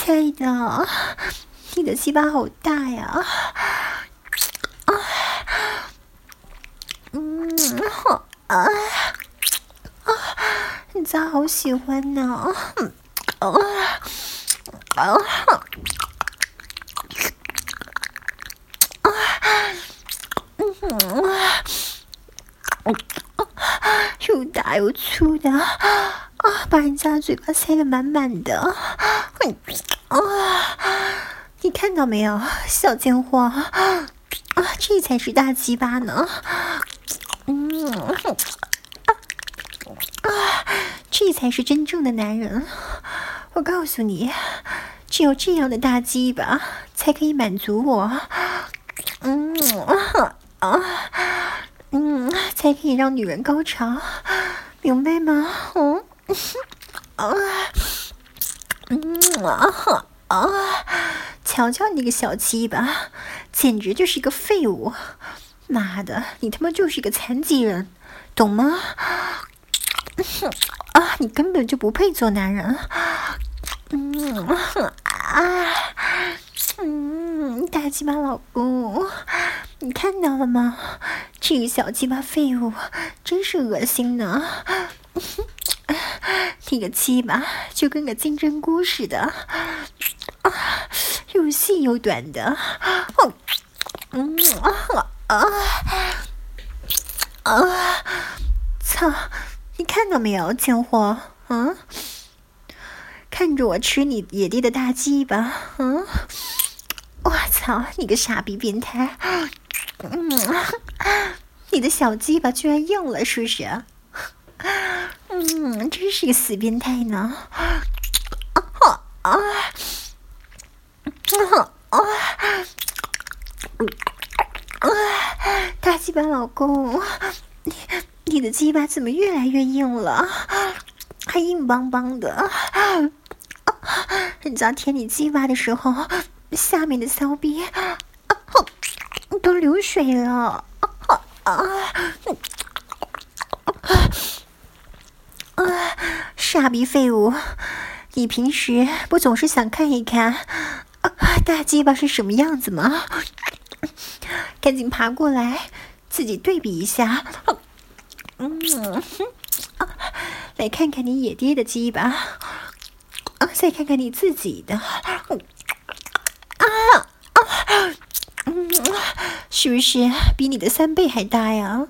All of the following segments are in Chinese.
亲爱的，你的鸡巴好大呀！你咋好喜欢呢？又大又粗的把人家的嘴巴塞得满满的。你看到没有，小贱货这才是大鸡巴呢。这才是真正的男人。我告诉你，只有这样的大鸡巴才可以满足我。才可以让女人高潮，明白吗？瞧瞧你个小鸡巴，简直就是一个废物！妈的，你他妈就是个残疾人，懂吗？你根本就不配做男人。大鸡巴老公，你看到了吗？这个小鸡巴废物真是恶心呢。你个鸡巴就跟个金针菇似的，又细又短的。操，你看到没有，贱货？看着我吃你野地的大鸡巴。我操，你个傻逼变态！你的小鸡巴居然硬了，是不是？真是个死变态呢！大鸡巴老公，你的鸡巴怎么越来越硬了？还硬邦邦的。人家舔你鸡巴的时候，下面的骚逼都流水了。傻逼废物，你平时不总是想看一看大鸡巴是什么样子吗？赶紧爬过来，自己对比一下。来看看你野爹的鸡巴，再看看你自己的。是不是比你的3倍还大呀？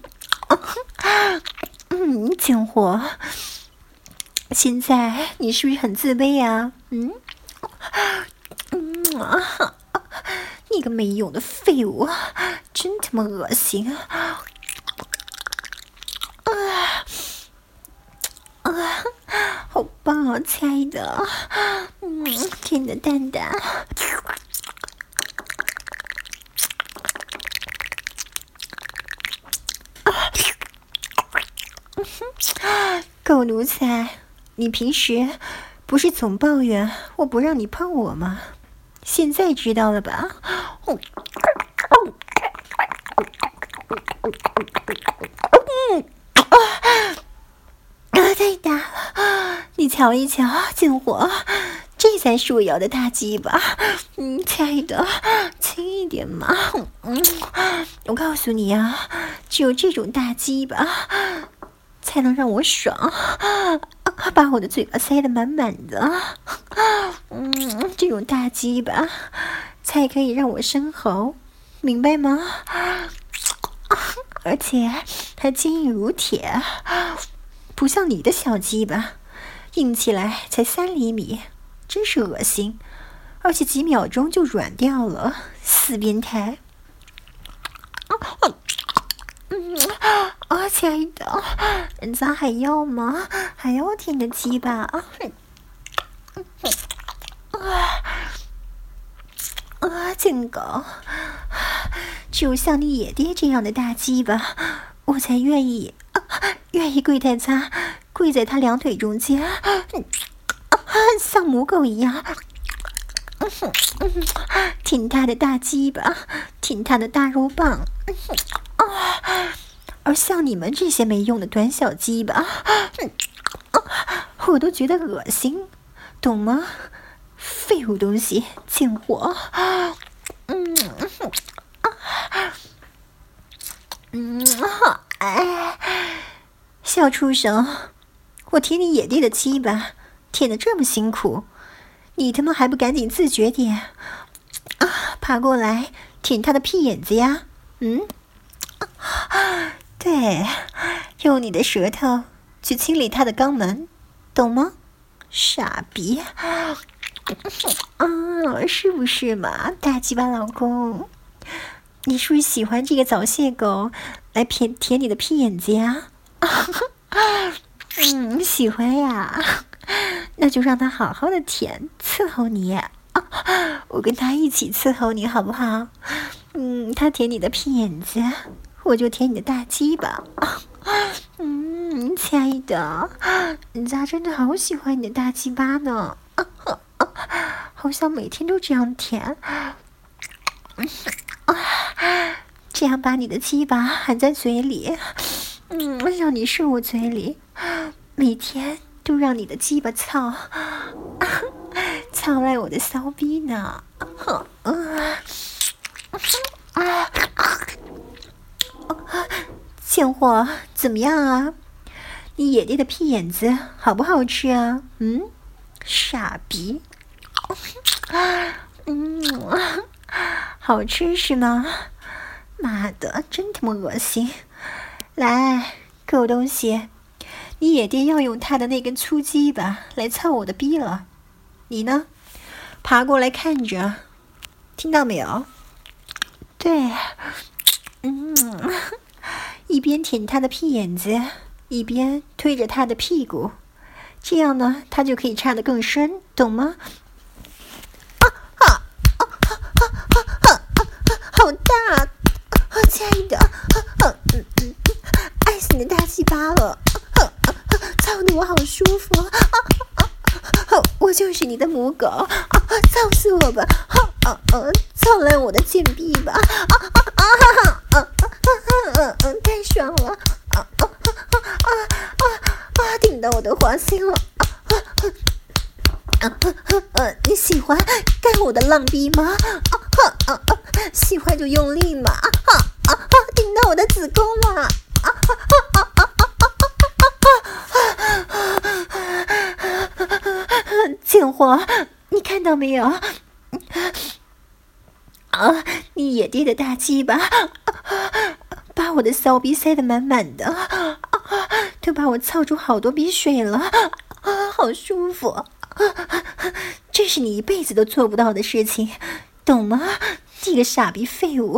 贱货，现在你是不是很自卑呀？你个没用的废物，真他妈恶心！好棒啊，亲爱的，舔的蛋蛋。狗奴才，你平时不是总抱怨我不让你碰我吗？现在知道了吧？太大了，你瞧一瞧，贱货，这才是我要的大鸡巴。亲爱的，轻一点嘛。我告诉你啊，只有这种大鸡巴才能让我爽，把我的嘴巴塞得满满的。这种大鸡巴才可以让我生喉，明白吗？而且还坚硬如铁，不像你的小鸡巴，硬起来才3厘米，真是恶心，而且几秒钟就软掉了，死变态！亲爱的，人家还要吗？还要舔的鸡巴？贱狗，只有像你野爹这样的大鸡巴，我才愿意跪在他2腿中间，像母狗一样挺他的大鸡巴，挺他的大肉棒。而像你们这些没用的短小鸡巴，我都觉得恶心，懂吗？ 废物东西，贱货！小畜生，我舔你野地的鸡巴，舔得这么辛苦，你他妈还不赶紧自觉点爬过来舔他的屁眼子呀？对，用你的舌头去清理他的肛门，懂吗？傻逼！是不是嘛，大鸡巴老公？你是不是喜欢这个早泄狗来舔你的屁眼子呀？喜欢呀，那就让他好好的舔，伺候你。我跟他一起伺候你好不好？他舔你的屁眼子，我就舔你的大鸡巴。亲爱的，人家真的好喜欢你的大鸡巴呢，好想每天都这样舔，这样把你的鸡巴含在嘴里，让你顺我嘴里，每天都让你的鸡巴操烂我的骚逼呢。贱货，怎么样啊？你野地的屁眼子好不好吃啊？傻逼。好吃是吗？妈的，真他妈恶心！来，狗东西，你野地要用他的那根粗鸡巴来操我的逼了。你呢？爬过来看着，听到没有？对，一边舔他的屁眼子，一边推着他的屁股，这样呢，他就可以插得更深，懂吗？好大，亲爱的，爱死你的大鸡巴了，操得我好舒服，我就是你的母狗，操死我吧，操烂我的贱逼吧，太爽了，顶到我的花心了，你喜欢干我的浪逼吗？喜欢就用力嘛，顶到我的子宫了，贱货，你看到没有？你野地的大鸡巴把我的骚逼塞得满满的，都把我操出好多鼻水了，好舒服，这是你一辈子都做不到的事情，懂吗？你个傻逼废物！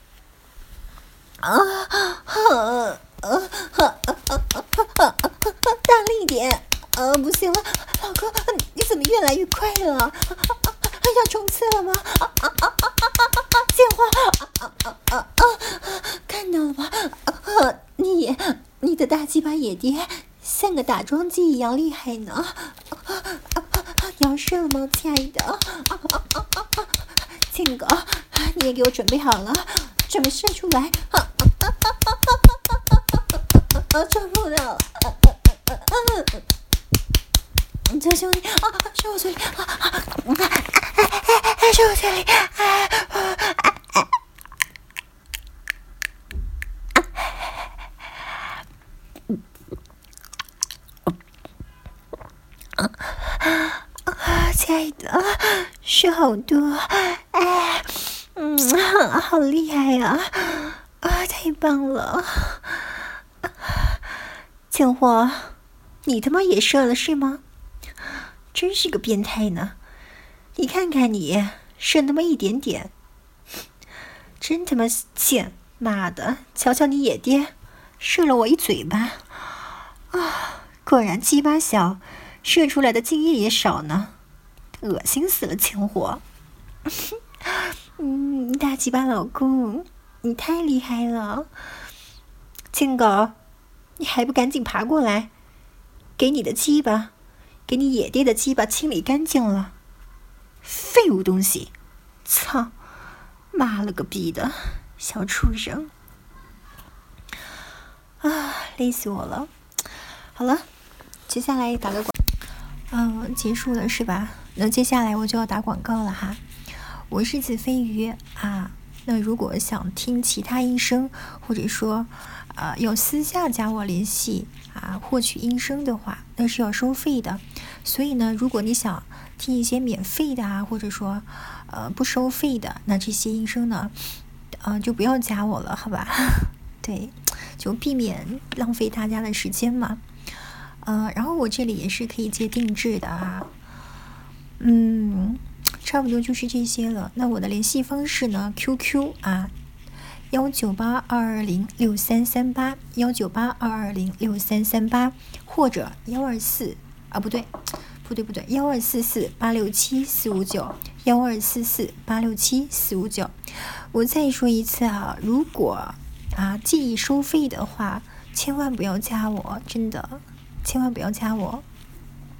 大力一点！不行了，老公，你怎么越来越快了？要冲刺了吗？贱货！看到了吗？你的大鸡巴野爹像个打桩机一样厉害呢！你要射了吗，亲爱的？贱狗，你也给我准备好了，准备射出来！受不了了！求求你射我嘴里！射我嘴里！亲爱的，射好多！好厉害呀！太棒了！贱货，你他妈也射了是吗？真是个变态呢！你看看你，射那么一点点，真他妈贱！妈的，瞧瞧你野爹，射了我一嘴巴！果然鸡巴小，射出来的精液也少呢，恶心死了，贱货！大鸡巴老公，你太厉害了！贱狗，你还不赶紧爬过来，给你的鸡巴，给你野爹的鸡巴清理干净了！废物东西！操！妈了个逼的，小畜生！累死我了！好了，接下来打个广结束了是吧？ 那接下来我就要打广告了哈，我是子飞鱼啊。那如果想听其他音声，或者说要私下加我联系获取音声的话，那是要收费的。所以呢，如果你想听一些免费的或者说不收费的，那这些音声呢就不要加我了，好吧？对，就避免浪费大家的时间嘛。然后我这里也是可以接定制的差不多就是这些了。那我的联系方式呢 QQ 198220338，198220338，或者124不对124486745912448674591。我再说一次如果记忆收费的话，千万不要加我，真的千万不要加我。